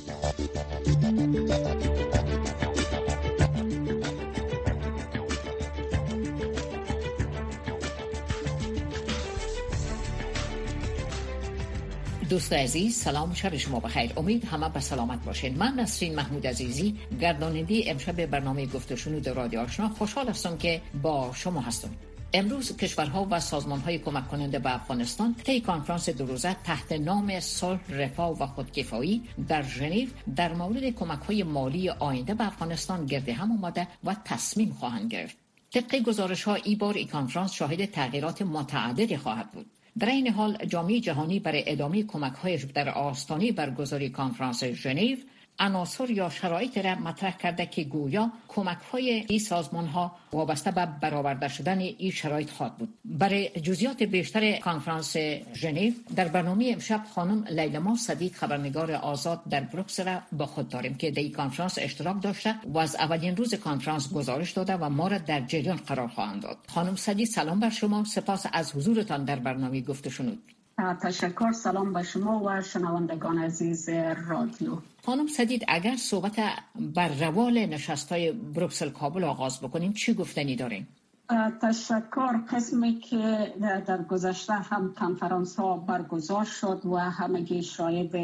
دوست عزیز، سلام، شب شما بخیر. امید همه به سلامت باشین. من نسرین محمود عزیزی، گرداننده امشب برنامه گفت و شنود رادیو آشنا، خوشحال هستم که با شما هستم. امروز کشورها و سازمان‌های کمک کننده به افغانستان طی کنفرانس دو روزه تحت نام صلح، رفاه و خودکفایی در ژنو در مورد کمک‌های مالی آینده به افغانستان گرد هم آمده و تصمیم خواهند گرفت. طبق گزارش‌ها این بار این کنفرانس شاهد تغییرات متعددی خواهد بود. در این حال جامعه جهانی برای ادامه کمک‌هایش در آستانه برگزاری کنفرانس ژنو عناصر یا شرایط را مطرح کرده که گویا کمک‌های این سازمان‌ها وابسته به برآورده شدن این شرایط خواهد بود. برای جزئیات بیشتر کنفرانس ژنو در برنامه امشب خانم لیلا صدیق، خبرنگار آزاد در بروکسل، با خود داریم که در این کنفرانس اشتراک داشته و از اولین روز کنفرانس گزارش داده و ما را در جریان قرار خواهند داد. خانم صدیق، سلام بر شما، سپاس از حضورتان در برنامه گفت و شنود. تشکر، سلام به شما و شنوندگان عزیز رادیو. خانم صدیق، اگر صحبت بر روال نشست‌های بروکسل کابل آغاز بکنیم چی گفتنی داریم؟ تشکر. قسمی که در گذشته هم کنفرانس ها برگزار شد و همگی شاید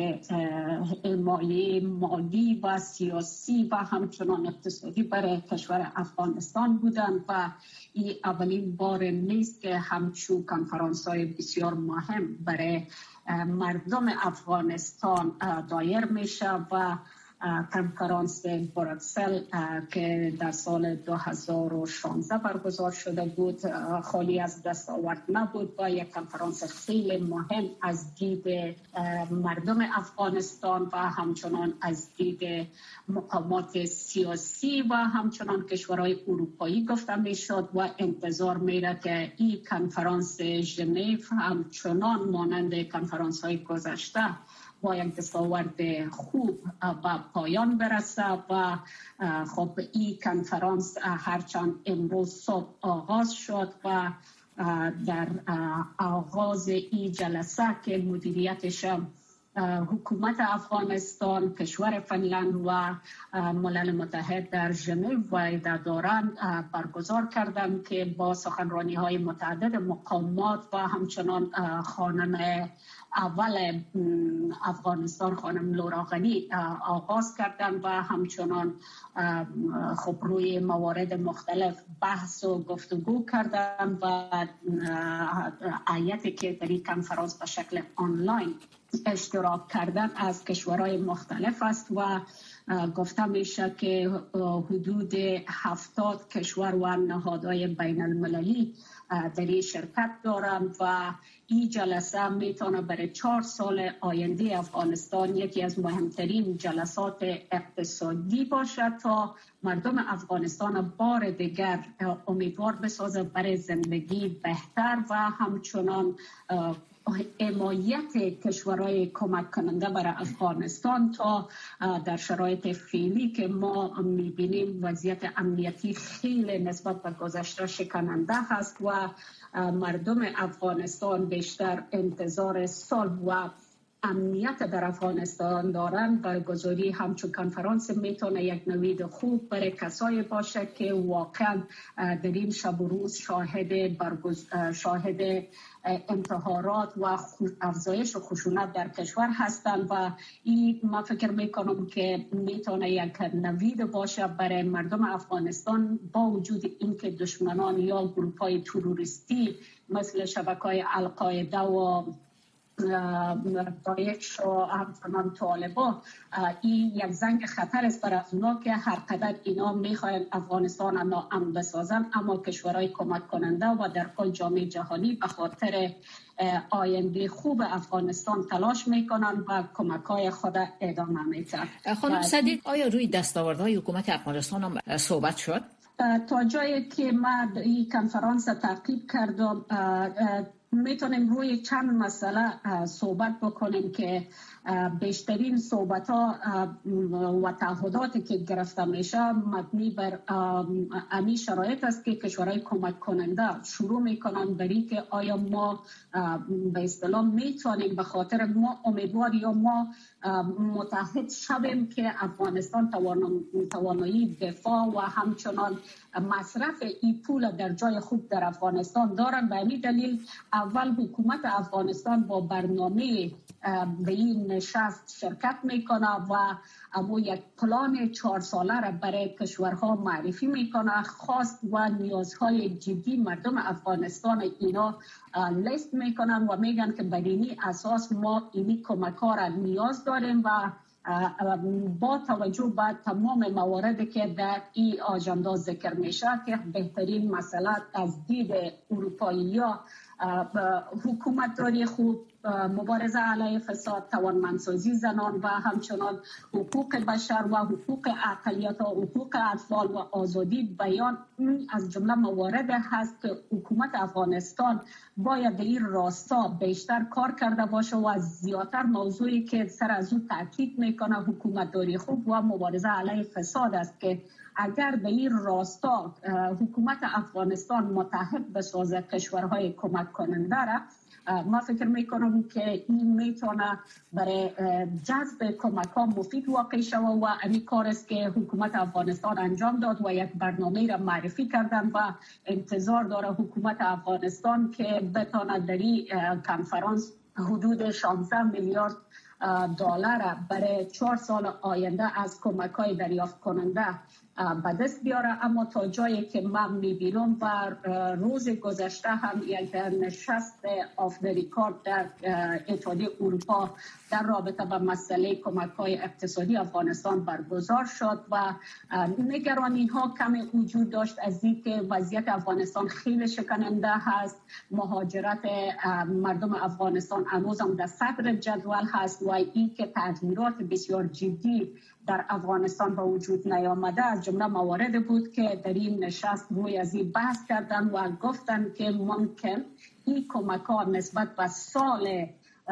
حمایه مالی و سیاسی و همچنان اقتصادی برای کشور افغانستان بودند و این اولین بار نیست که همچون کنفرانس های بسیار مهم برای مردم افغانستان دایر میشه و کنفرانس بروکسل که در سال 2016 برگزار شده بود خالی از دستاورد نبود و یک کنفرانس خیلی مهم از دید مردم افغانستان و همچنان از دید مقامات سیاسی و همچنان کشورهای اروپایی گفته می شد و انتظار میره که این کنفرانس ژنو همچنان مانند کنفرانس های گذشته با یک دستاورد خوب به پایان برسه و خب این کنفرانس هرچند امروز صبح آغاز شد و در آغاز این جلسه که مدیریتش حکومت افغانستان، کشور فنلند و ملل متحد در ژنو وعده دارند برگزار کردند که با سخنرانی های متعدد مقامات و همچنان خانم اول افغانستان خانم لورا غنی آغاز کردن و همچنان خب روی موارد مختلف بحث و گفتگو کردن و آیتی که در این کنفرانس به شکل آنلاین اشتراک کردن از کشورهای مختلف است و گفته میشه که حدود 70 کشور و نهادهای بین المللی در این شرکت دارند و این جلسه میتونه برای 4 سال آینده افغانستان یکی از مهمترین جلسات اقتصادی باشد تا مردم افغانستان بار دیگر امیدوار بسازه برای زندگی بهتر و همچنان حمایت کشورهای کمک کننده برای افغانستان تا در شرایط فعلی که ما میبینیم وضعیت امنیتی خیلی نسبت به گذشته شکننده هست و مردم افغانستان بیشتر انتظار صلح و امنیت در افغانستان دارند. برگزاری همچون کنفرانس میتونه یک نوید خوب برای کسایی باشه که واقعا در این شب و روز شاهد انتحارات و افزایش خشونت در کشور هستند و این ما فکر میکنم که میتونه یک نوید باشه برای مردم افغانستان با وجود اینکه دشمنان یا گروه‌های تروریستی مثل شبکه‌های القاعده و داعش و همچنان طالبان این یک زنگ خطر است برای اونا که هر قدر اینا میخواین افغانستان را ناامن بسازن اما کشورهای کمک کننده و در کل جامعه جهانی به خاطر آینده خوب افغانستان تلاش میکنن و کمک‌های خود ادامه میدن. خانم صدیق، آیا روی دستاوردهای حکومت افغانستان هم صحبت شد؟ تا جایی که من این کنفرانس تعقیب کردم میتونیم روی چند مسئله صحبت بکنیم که بیشترین صحبت ها و تعهداتی که گرفته میشه مبنی بر امی شرایط است که کشورهای کمک کننده شروع میکنن برای که آیا ما به اصطلاح میتونیم به خاطر ما امیدوار یا ما متحد شویم که افغانستان توانایی دفاع و همچنان مصرف این پول در جای خوب در افغانستان دارن. به همین دلیل اول حکومت افغانستان با برنامه به این نشست شرکت میکنه و اما یک پلان 4 ساله را برای کشورها معرفی میکنه، خواست و نیازهای جدی مردم افغانستان اینا لیست میکنن و میگن که بر اینی اساس ما اینی کمک ها را نیاز داریم و با توجه به تمام مواردی که در این آژاندا ذکر میشه که بهترین مسئله از دید اروپایی ها حکومت داری خوب، مبارزه علیه فساد، توانمندسازی زنان و همچنان حقوق بشر و حقوق اقلیت و حقوق اطفال و آزادی بیان از جمله موارد هست که حکومت افغانستان باید در این راستا بیشتر کار کرده باشه و زیادتر موضوعی که سر از اون تاکید میکنه حکومت داری خوب و مبارزه علیه فساد است که اگر به این راستا حکومت افغانستان متحد بسازه کشورهای کمک کننده را، ما فکر میکنم که این میتونه برای جذب کمک ها مفید واقع شود و این کار است که حکومت افغانستان انجام داد و یک برنامه را معرفی کردن و انتظار داره حکومت افغانستان که بتونه در این کنفرانس حدود 16 میلیارد دلار برای 4 سال آینده از کمک های دریافت کننده به دست بیاره. اما تا جایی که من میبینم و روز گذشته هم یک نشست آف دی ریکارد در اتحادیه اروپا در رابطه با مسئله کمک های اقتصادی افغانستان برگزار شد و نگرانی ها کمی وجود داشت از اینکه وضعیت افغانستان خیلی شکننده هست، مهاجرت مردم افغانستان هنوزم در صدر جدول هست و اینکه تغییرات بسیار جدی در افغانستان به وجود نیامده از جمله موارد بود که در این نشست روی از این بحث کردن و گفتن که ممکن این کمک ها نسبت به سال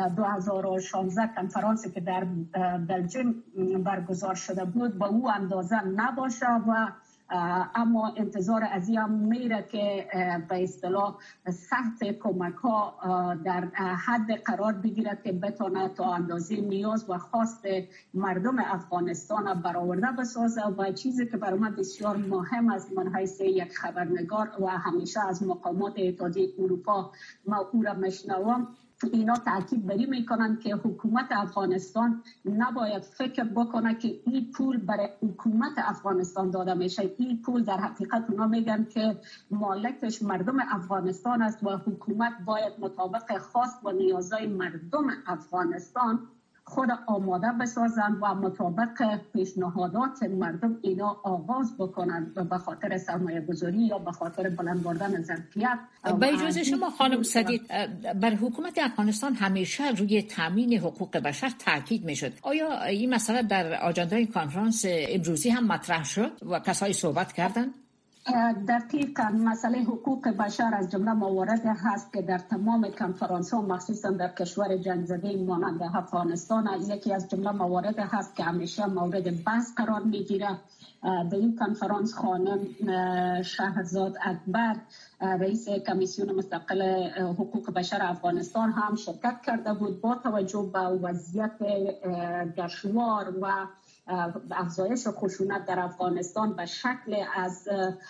2016 کنفرانسی که در بلژیم برگزار شده بود به او اندازه نباشه و اما انتظار از این هم میره که به اصطلاح سطح کمک ها در حد قرار بگیرد که بتونه تا اندازه نیاز و خواست مردم افغانستان برآورده بسازه و چیزی که برای من بسیار مهم است من حیث یک خبرنگار و همیشه از مقامات اتحادیه اروپا ما او را میشنوم، اینا تاکید بری میکنن که حکومت افغانستان نباید فکر بکنه که این پول برای حکومت افغانستان داده میشه. این پول در حقیقت اونا میگن که مالکش مردم افغانستان است و حکومت باید مطابق خواست و نیازهای مردم افغانستان خود آماده بسازند و مطابق پیشنهادات مردم اینا آغاز بکنند به خاطر سرمایه گذاری یا به خاطر بلند بردن ظرفیت. با اجازه شما خانم صدیق، بر حکومت افغانستان همیشه روی تامین حقوق بشر تاکید میشد. آیا این مسئله در آجندای کنفرانس امروزی هم مطرح شد و کسایی صحبت کردند؟ دقیقاً مسئله حقوق بشر از جمله موارد هست که در تمام کنفرانس ها مخصوصا در کشور جنگ زده مانند افغانستان یکی از جمله موارد هست که همیشه مورد بحث قرار میگیره. به این کنفرانس خانم شهرزاد اکبر رئیس کمیسیون مستقل حقوق بشر افغانستان هم شرکت کرده بود. با توجه به وضعیت دشوار و افزایش خشونت در افغانستان به شکل از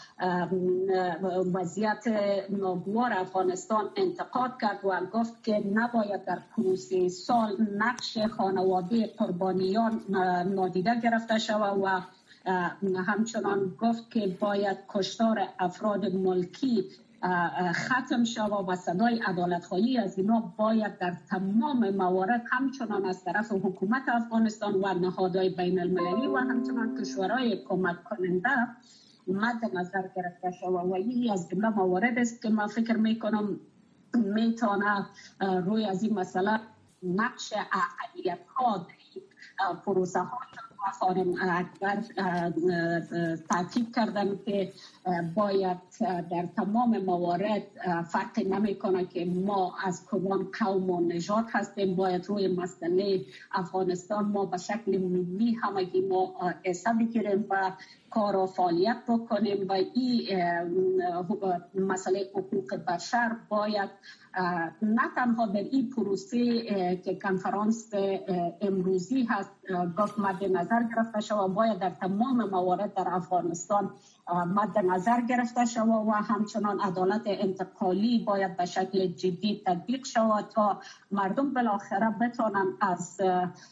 وضعیت ناگوار افغانستان انتقاد کرد و گفت که نباید در پروسه سال نقش خانواده قربانیان نادیده گرفته شود و همچنان گفت که باید کشتار افراد ملکی ختم شود و صدای عدالت‌خواهی از اینا باید در تمام موارد همچنان از طرف حکومت افغانستان و نهادهای بین المللی و همچنان کشورهای کمک کننده مد نظر گرفته شود و این از جمله موارد است که من فکر میکنم میتونه روی از این مسئله نقش اقلیت‌ها پروسه ها خانم اکبر تاکید کردن که باید در تمام موارد فرق نمیکنه که ما از کدام قوم و نژاد هستیم، باید روی مسئله افغانستان ما به شکل ملی همگی ما حصه بگیریم و کار و فعالیت بکنیم و این مسئله حقوق بشر باید نه تنها در این پروسه که کنفرانس امروزی هست گفت مد نظر گرفته شود، باید در تمام موارد در افغانستان مد نظر گرفته شود و همچنان عدالت انتقالی باید به شکل جدی تطبیق شود تا مردم بالاخره بتوانند از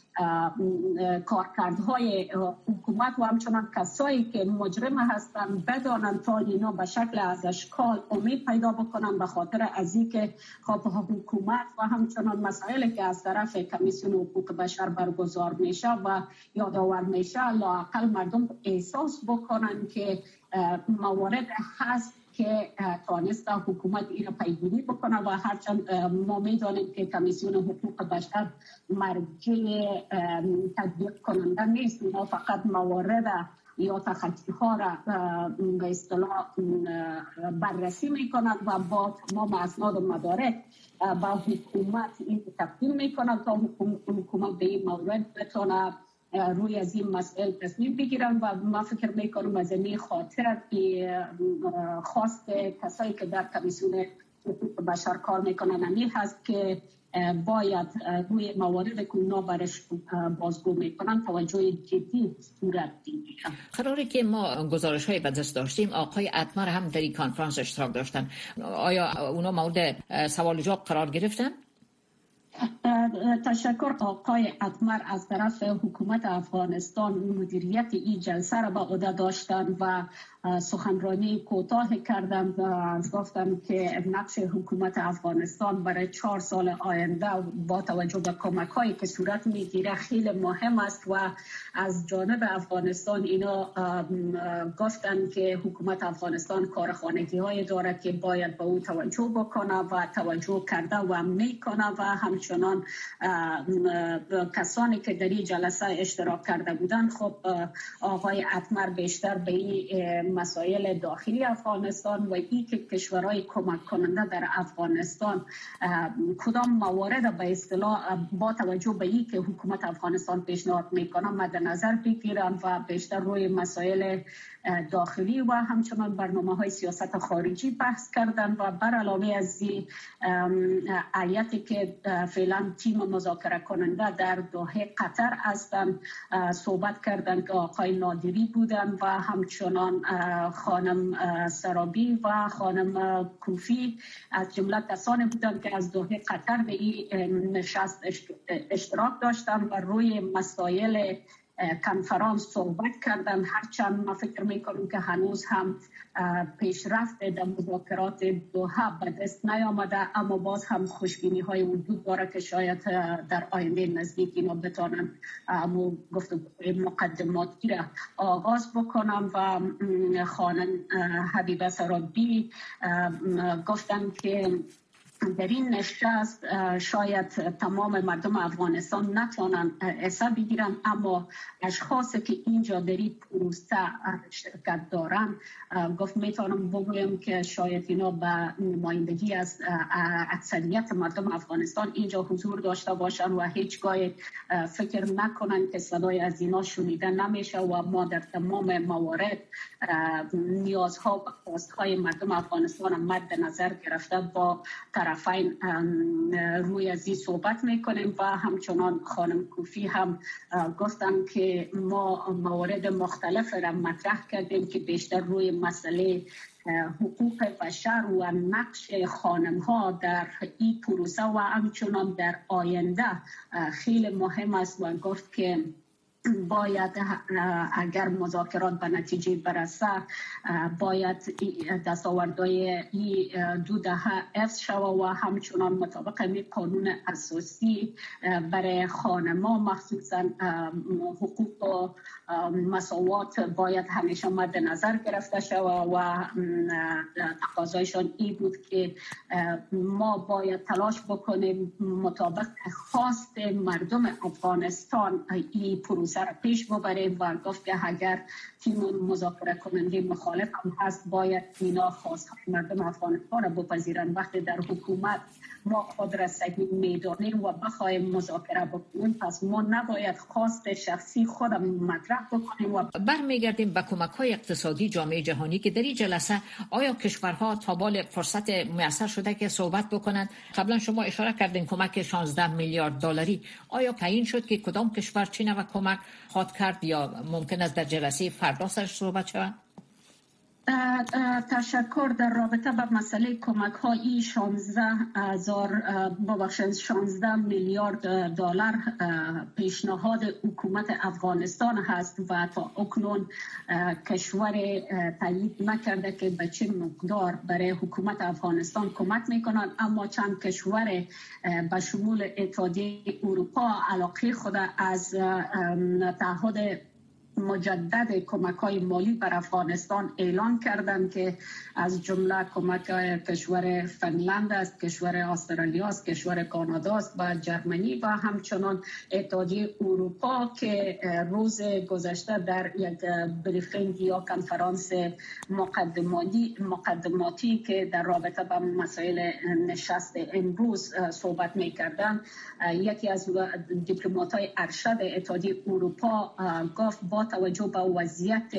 کارکردهای حکومت و همچنان کسایی که مجرم هستند بدانند تا اینا به شکل از اشکال امید پیدا بکنند به خاطر از اینکه حکومت و همچنان مسائلی که از طرف کمیسیون حقوق بشر برگزار میشه و یادآور میشه لااقل مردم احساس بکنند که موارد هست که توانسته حکومت این پیگیری بکنه و هرچند ما میدانیم که کمیسیون حقوق بشر مرجع تطبیق کننده نیست، ما فقط موارد یا تخطی ها را به اصطلاح بررسی میکنند و با تمام اسناد و مدارک با حکومت این تقدیم میکنند تا حکومت به این مورد بتونه روی از این مسئله تصمیم بگیرن و ما فکر میکنم از این خاطر خواست کسایی که در کمیسیون حقوق بشر کار میکنن همین هست که باید روی موارد که اونا برش بازگو میکنن توجه جدی صورت بگیرن. قراره که ما گزارش های به دست داشتیم، آقای اتمر هم در این کنفرانس اشتراک داشتن، آیا اونا مورد سوال جواب قرار گرفتن؟ تشکر آقای اتمر از طرف حکومت افغانستان مدیریت این جلسه را به عهده داشتند و سخنرانی کوتاه کردند و گفتند که نقش حکومت افغانستان برای 4 سال آینده با توجه به کمک‌هایی که صورت میگیره خیلی مهم است و از جانب افغانستان اینا گفتند که حکومت افغانستان کارخانگی‌های داره که باید به او توجه بکنه و توجه کرده و میکنه و همچنان کسانی که در این جلسه اشتراک کرده بودند. خب آقای اتمر بیشتر به این مسائل داخلی افغانستان و این که کشورهای کمک کننده در افغانستان کدام موارد به اصطلاح با توجه به این که حکومت افغانستان پیشنهاد میکنه مد نظر بگیرن و بیشتر روی مسائل داخلی و همچنان برنامه‌های سیاست خارجی بحث کردن و بر علاوه از این هیئتی که فعلا تیم مذاکره کننده در دوحه قطر هستند صحبت کردند که آقای نادری بودند و همچنان خانم سرابی و خانم کوفی از جمله کسانی بودند که از دوحه قطر به این نشست اشتراک داشتند و روی مسائل کنفرانس صحبت کردن. هرچند ما فکر میکنیم که هنوز هم پیشرفت در مذاکرات دوحه به دست نیامده، اما باز هم خوشبینی های وجود داره که شاید در آینده نزدیک اینا بتونن گفتگوی مقدماتی را آغاز بکنم. و خانم حبیبه سرابی گفتن که در این نشست شاید تمام مردم افغانستان نتوانند حصه بگیرن، اما اشخاصی که اینجا در این پروسه شرکت دارن گفت میتونم بگویم که شاید اینا به نمایندگی از اکثریت مردم افغانستان اینجا حضور داشته باشن و هیچگاه فکر نکنن که صدای از اینا شنیده نمیشه و ما در تمام موارد نیازها و خواستهای مردم افغانستان مد نظر گرفته با طرفین روی از این صحبت میکنیم. و همچنان خانم کوفی هم گفتن که ما موارد مختلف را مطرح کردیم که بیشتر روی مسئله حقوق بشر و نقش خانم ها در این پروسه و همچنان در آینده خیلی مهم است و گفت که باید اگر مذاکرات به نتیجه برسه باید دستاوردهای دو دهه حفظ شود و همچنان مطابق می قانون اساسی برای خانم‌ها مخصوصا حقوق و مساوات باید همیشه مد نظر گرفته شود و تقاضایشان این بود که ما باید تلاش بکنیم مطابق خواست مردم افغانستان این پروسه سر پیش ببریم و گفت که اگر تیم مذاکره کننده مخالف هم هست باید اینا خواست مردم افغانستان را بپذیرن. وقتی در حکومت ما خود را صحیح میدانیم و بخوایم مذاکره بکنیم پس ما نباید خواست شخصی خودم مطرح بکنیم. و برمیگردیم به کمک‌های اقتصادی جامعه جهانی که در این جلسه آیا کشورها تا بال فرصت میسر شده که صحبت بکنند؟ قبلا شما اشاره کردین کمک 16 میلیارد دلاری، آیا تعیین شد که کدام کشور چه نوع کمک خواهد کرد یا ممکن است در جلسه فردا سرش صحبت شود؟ تشکر. در رابطه با مسئله کمک های 16 میلیارد دلار پیشنهاد حکومت افغانستان هست و تا اکنون کشور تایید نکرده که به چه مقدار برای حکومت افغانستان کمک میکنند، اما چند کشور به شمول اتحادیه اروپا علاقه خود از تعهد مجدد کمک‌های مالی بر افغانستان اعلان کردند که از جمله کمک کشور فنلند است، کشور استرالیا است، کشور کانادا است و جرمنی و همچنان اتحادیه اروپا که روز گذشته در یک بریفینگ یا کنفرانس مقدماتی که در رابطه با مسائل نشست امروز صحبت می‌کردند، یکی از دیپلمات‌های ارشد اتحادیه اروپا گفت با توجه به وضعیت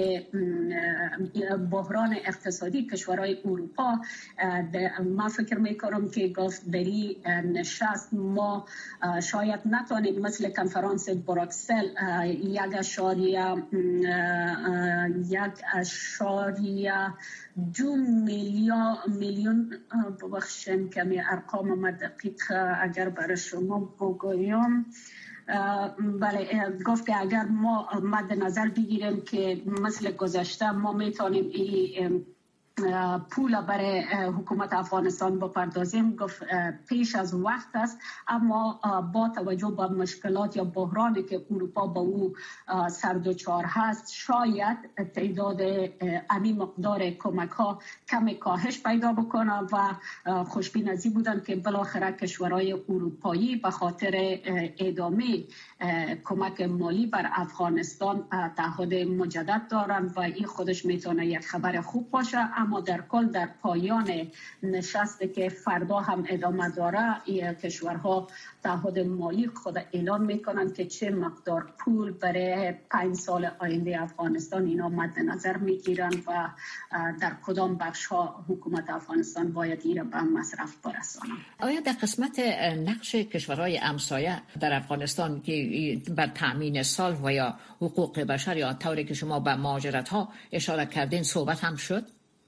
بحران اقتصادی کشورهای اروپا ما فکر میکنم که گفت در این نشست ما شاید نتونیم مثل کنفرانس بروکسل 1.2 میلیون ببخشید کمی ارقام ما دقیق اگر برای شما بگویم، بله، گفت که اگر ما مد نظر بگیریم که مثل گذشته ما میتونیم این پول برای حکومت افغانستان بپردازیم، گفت پیش از وقت است، اما با توجه به مشکلات یا بحرانی که اروپا با او سردوچار هست شاید تعداد امی مقدار کمک ها کمی کاهش پیدا بکنه و خوشبین از این بودن که بالاخره کشورهای اروپایی به خاطر ادامه کمک مالی بر افغانستان تعهد مجدد دارند و این خودش میتونه یک خبر خوب باشه. اما در کل در پایان نشستی که فردا هم ادامه داره کشورها تعهد مالی خود اعلان میکنند که چه مقدار پول برای 5 سال آینده افغانستان اینا مد نظر میگیرن و در کدام بخش ها حکومت افغانستان باید این را به مصرف برسانه. آیا در قسمت نقش کشورهای همسایه در افغانستان که بر تأمین صلح و یا حقوق بشر یا طوری که شما به مهاجرت ها اشاره کردین صحبت هم شد؟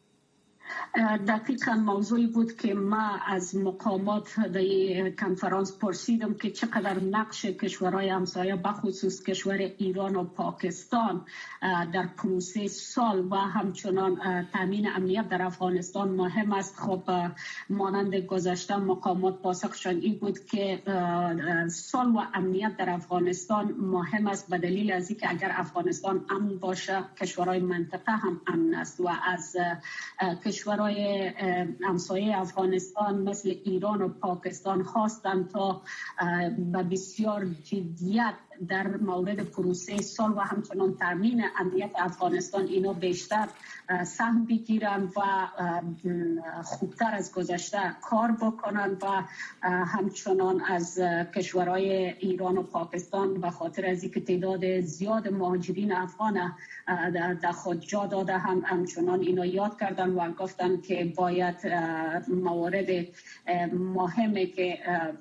دقیقا موضوعی بود که ما از مقامات در کنفرانس پرسیدم که چقدر نقش کشورهای همسایه بخصوص کشور ایران و پاکستان در پروسه صلح و همچنان تامین امنیت در افغانستان مهم است. خب مانند گذشته مقامات پاسخشان این بود که صلح و امنیت در افغانستان مهم است به دلیل از اینکه اگر افغانستان امن باشه کشورهای منطقه هم امن است و از کشورهای همسایه افغانستان مثل ایران و پاکستان خواستند تا به بسیار جدیت در مورد پروسه صلح و همچنان تامین امنیت افغانستان اینا بیشتر سهم بگیرن و خوبتر از گذشته کار بکنن و همچنان از کشورهای ایران و پاکستان به خاطر از اینکه تعداد زیاد مهاجرین افغان در خود جا داده همچنان اینا یاد کردن و گفتن که باید موارد مهمه که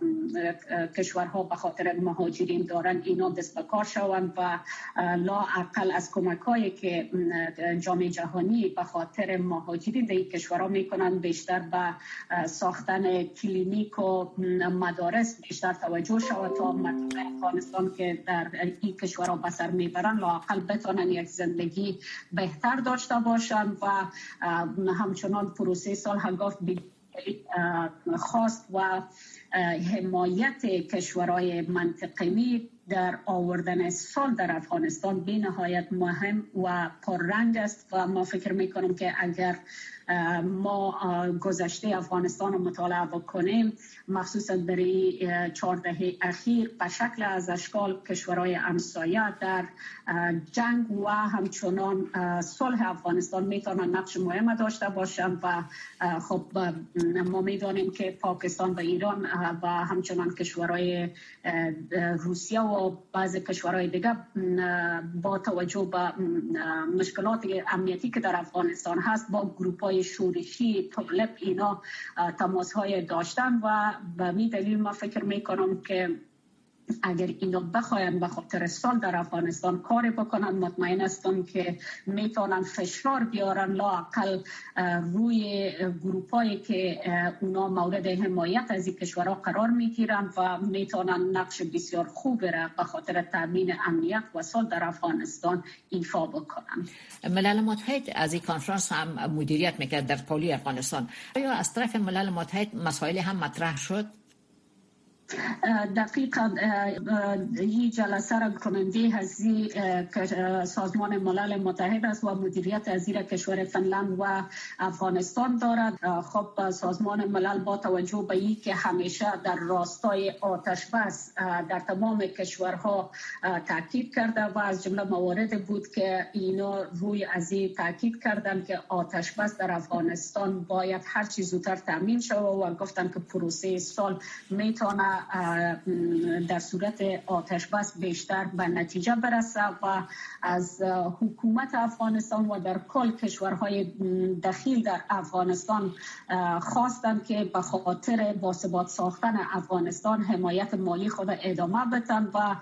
کشورها به خاطر مهاجرین دارن اینا دست به کار شوند و لااقل از کمک‌هایی که جامعه جهانی به خاطر مهاجرین در این کشورها میکنن بیشتر به ساختن کلینیک و مدارس بیشتر توجه شود تا مردم افغانستان که در این کشورها به سر میبرن لااقل بتونن یک زندگی بهتر داشته باشند و همچنان پروسه صلح گفت خواست و حمایت کشورهای منطقه‌ای در آوردن صلح در افغانستان بی نهایت مهم و پررنگ است و ما فکر میکنم که اگر ما گذشته افغانستان رو مطالعه بکنیم، مخصوصا در 4 دهه اخیر به شکل از اشکال کشورهای همسایه در جنگ و همچنان صلح افغانستان میتونن نقش مهم داشته باشند و خب ما میدانیم که پاکستان و ایران و همچنان کشورهای روسیه و بعضی کشورهای دیگه با توجه به مشکلات امنیتی که در افغانستان هست با گروپ‌های شورشی طالب اینا تماس‌های داشتن و به می دلیل ما فکر میکنم که اگر اینا بخواین به خاطر صلح در افغانستان کار بکنن، مطمئن هستم که میتونن فشار بیارن لااقل روی گروپایی که اونا مورد حمایت از این کشورها قرار میگیرن و میتونن نقش بسیار خوب را به خاطر تامین امنیت و صلح در افغانستان ایفا بکنن. ملل متحد از این کنفرانس هم مدیریت میکرد در پالی افغانستان. آیا از طرف ملل متحد مسائل هم مطرح شد؟ دقیقا این جلسه را کننده هستی سازمان ملل متحد است و مدیریت از این کشور فنلند و افغانستان دارد. خب سازمان ملل با توجه به این که همیشه در راستای آتش بس در تمام کشورها تاکید کرده و از جمله موارد بود که اینا روی از این تاکید کردن که آتش بس در افغانستان باید هر چیز زودتر تامین شود و گفتن که پروسه صلح میتونه در صورت آتش بس بیشتر به نتیجه برسه و از حکومت افغانستان و در کل کشورهای دخیل در افغانستان خواستند که به خاطر باثبات ساختن افغانستان حمایت مالی خود ادامه بدن و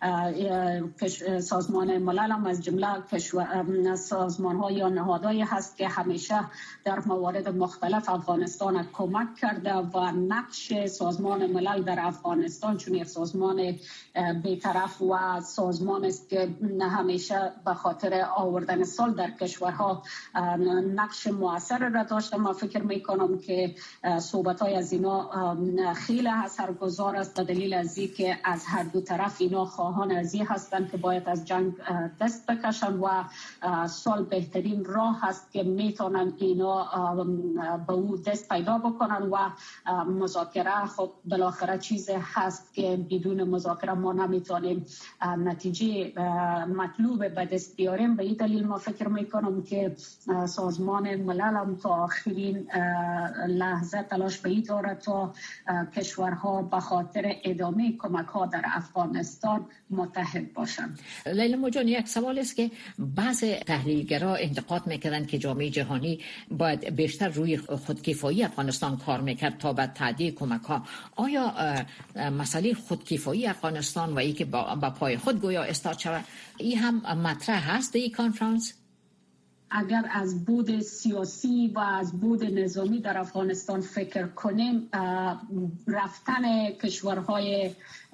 سازمان ملل هم از جمله سازمان‌ها یا نهادهایی هست که همیشه در موارد مختلف افغانستان کمک کرده و نقش سازمان ملل در افغانستان چون یک سازمان بی‌طرف و سازمان است که همیشه به خاطر آوردن صلح در کشورها نقش مؤثر را داشته. ما فکر میکنم که صحبت‌های از اینا خیلی اثرگذار است به دلیل از اینکه از هر دو طرف اینا خواهان از این هستند که باید از جنگ دست بکشن و صلح بهترین راه هست که میتونن اینا به او دست پیدا بکنن و مذاکره خب بالاخره چیز هست که بدون مذاکره ما نمیتونیم نتیجه مطلوب به دست بیاریم. به این دلیل ما فکر میکنم که سازمان ملل هم تا آخرین لحظه تلاش به این داره تا کشورها به خاطر ادامه کمک ها در افغانستان متحد باشند. لیلا موجان، یک سوال است که بعض تحلیلگرا انتقاد میکردن که جامعه جهانی باید بیشتر روی خودکفایی افغانستان کار میکرد تا به تعدیه کمک ها. آیا مسئله خودکفایی افغانستان و ای که با پای خود گویا استاد شود این هم مطرح هست در این کنفرانس؟ اگر از بود سیاسی و از بود نظامی در افغانستان فکر کنیم، رفتن کشورهای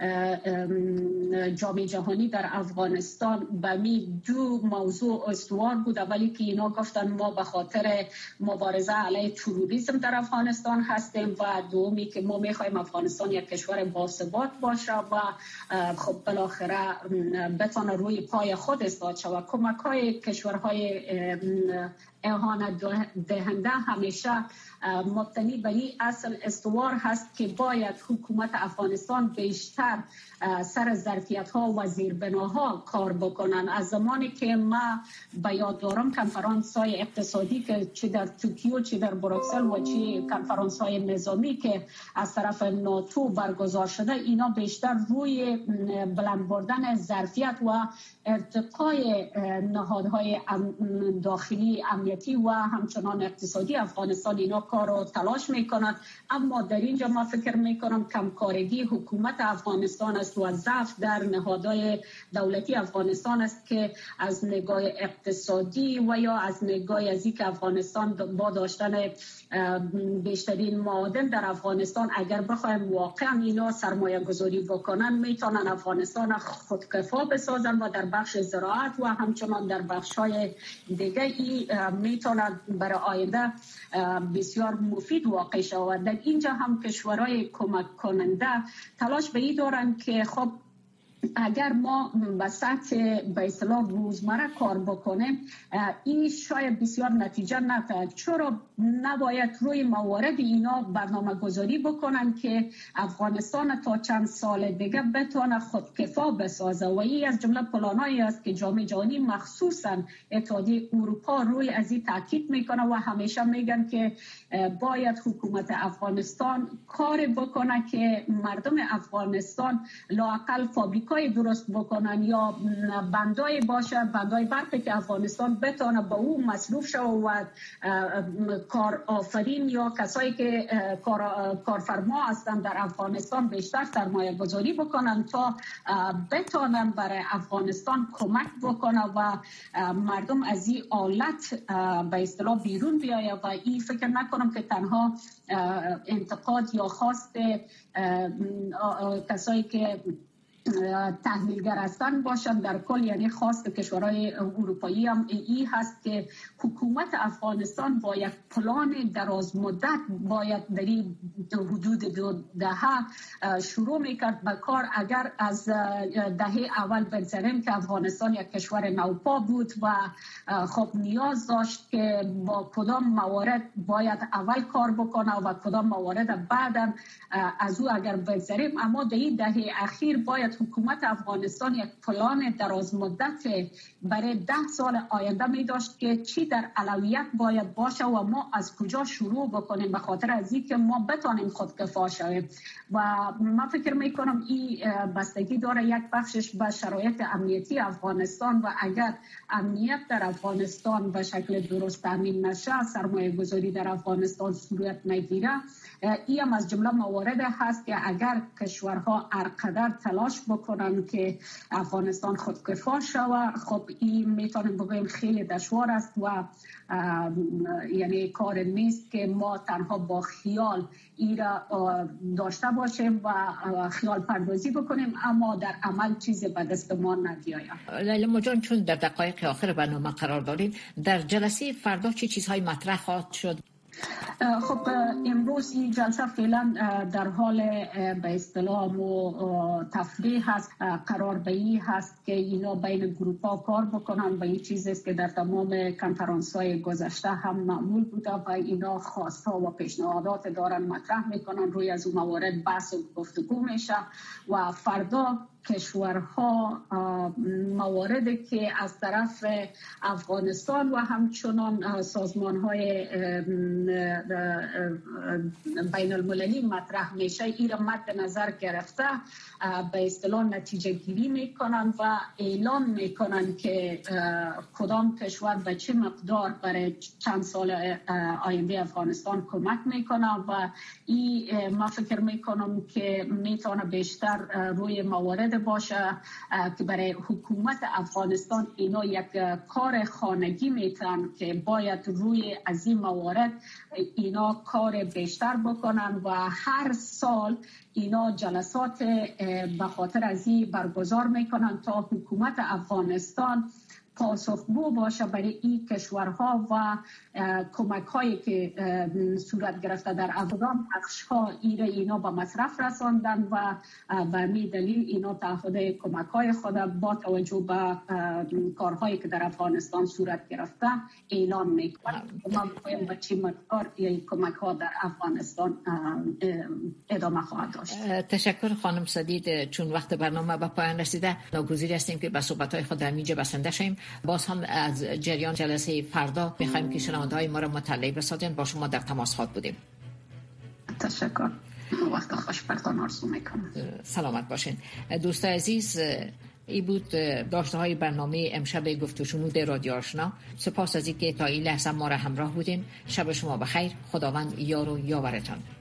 جامعه جهانی در افغانستان به می دو موضوع استوار بود. اولی که اینا گفتن ما به خاطر مبارزه علیه تروریسم در افغانستان هستیم و دومی که ما میخوایم افغانستان یک کشور باثبات باشه و خب بالاخره بتونه روی پای خود استاد شود. کمک های کشورهای اهانت دهنده همیشه مبتنی بر این اصل استوار هست که باید حکومت افغانستان بیشتر سر ظرفیت‌ها و زیربناها کار بکنن. از زمانی که ما به یاد دارم کنفرانس‌های اقتصادی که چه در توکیو چه در بروکسل و چه کنفرانس‌های نظامی که از طرف ناتو برگزار شده، اینا بیشتر روی بلند بردن ظرفیت و ارتقای نهادهای داخلی امنیتی و همچنان اقتصادی افغانستان اینا کارو تلاش میکنند. اما در اینجا ما فکر میکنم کمکارگی حکومت افغانستان است و ضعف در نهادهای دولتی افغانستان است که از نگاه اقتصادی و یا از نگاه از اینکه افغانستان با داشتن بیشترین معادن در افغانستان اگر بخوایم واقعا اینا سرمایه گذاری بکنن میتونن افغانستان خودکفا بسازن و در بخش زراعت و همچنان در بخش های دیگه میتونه برای آینده بسیار مفید واقع شود. در اینجا هم کشورهای کمک کننده تلاش به این دارن که خب اگر ما به سطح به اصطلاح روزمره کار بکنیم این شاید بسیار نتیجه نتد. چرا نباید روی موارد اینا برنامه گذاری بکنن که افغانستان تا چند سال دیگه بتونه خودکفا بسازه و این از جمله پلانایی است که جامعه جهانی مخصوصا اتحادیه اروپا روی از این تاکید میکنه و همیشه میگن که باید حکومت افغانستان کار بکنه که مردم افغانستان لااقل فابریکای درست بکنن یا بندای باشه، بندای برقی که افغانستان بتونه با اون مصروف شود و کار آفرین یا کسایی که کارفرما هستن در افغانستان بیشتر سرمایه گذاری بکنن تا بتونن برای افغانستان کمک بکنه و مردم از این آلت به اصطلاح بیرون بیایه. و این فکر نکنم که تنها انتقاد یا خواست کسایی که تحلیلگر هستن باشن، در کل یعنی خواست کشورهای اروپایی هم ای هست که حکومت افغانستان با یک پلان دراز مدت باید در حدود 2 دهه شروع میکرد به کار. اگر از دهه اول بگذاریم که افغانستان یک کشور نوپا بود و خب نیاز داشت که با کدام موارد باید اول کار بکنه و کدام موارد بعدا از او اگر بگذاریم، اما در این دهه اخیر باید حکومت افغانستان یک پلان دراز مدت برای 10 سال آینده می داشت که چی در اولویت باید باشه و ما از کجا شروع بکنیم به خاطر از این که ما بتانیم خودکفا شویم. و من فکر می کنم این بستگی داره یک بخشش به شرایط امنیتی افغانستان و اگر امنیت در افغانستان به شکل درست تامین نشه، سرمایه گذاری در افغانستان صورت نگیره، این هم از جمله موارد هست که اگر کشورها هرقدر تلاش بکنن که افغانستان خودکفا شود، خب این میتونیم بگویم خیلی دشوار است و یعنی کار نیست که ما تنها با خیال این را داشته باشیم و خیال پردازی بکنیم اما در عمل چیزی به دست ما نیاید. لیلا جان، چون در دقایق آخر برنامه قرار داریم، در جلسه فردا چه چیزهای مطرح خواهد شد؟ خب امروز این جلسه فعلا در حال به اصطلاح تفریح هست. قرار به این هست که اینا بین گروپ‌ها کار بکنن و این چیزی است که در تمام کنفرانس‌های گذشته هم معمول بوده و اینا خواست‌ها و پیشنهادات دارن مطرح میکنن، روی از اون موارد بحث و گفتگو میشه و فردا کشورها مواردی که از طرف افغانستان و همچنان سازمان‌های بین المللی مطرح میشه این را مد نظر گرفته به اصطلاح نتیجه گیری میکنن و اعلام میکنن که کدام کشور به چه مقدار برای چند سال آینده افغانستان کمک میکنه و این ما فکر میکنم که میتونه بیشتر روی موارد باشه که برای حکومت افغانستان اینا یک کار خانگی میتونن که باید روی از این موارد اینا کار بیشتر بکنن و هر سال اینا جلسات به خاطر از این برگزار میکنن تا حکومت افغانستان پاسخگو باشه برای این کشورها و کمک هایی که صورت گرفته در افغان بخش ها اینا به مصرف رساندن و به همین دلیل اینا تعهد کمک های خود با توجه به کارهایی که در افغانستان صورت گرفته اعلام میکنن. ما میگویم به چه مقدار این کمک ها در افغانستان ادامه خواهد داشت. تشکر خانم سدید. چون وقت برنامه به پایان رسیده ناگزیر هستیم که به صحبت های خود در اینجا بسنده شیم. باز هم از جریان جلسه فردا می‌خوایم که شنونده‌های ما را مطلع بسازین. با شما در تماس خواهد بودیم. تشکر. وقت خوشبختانه آرزو میکنم. سلامت باشین. دوستان عزیز، این بود داشته های برنامه امشب گفت و شنود رادیو آشنا. سپاس از اینکه تا این لحظه ما را همراه بودین. شب شما بخیر. خداوند یار و یاورتان.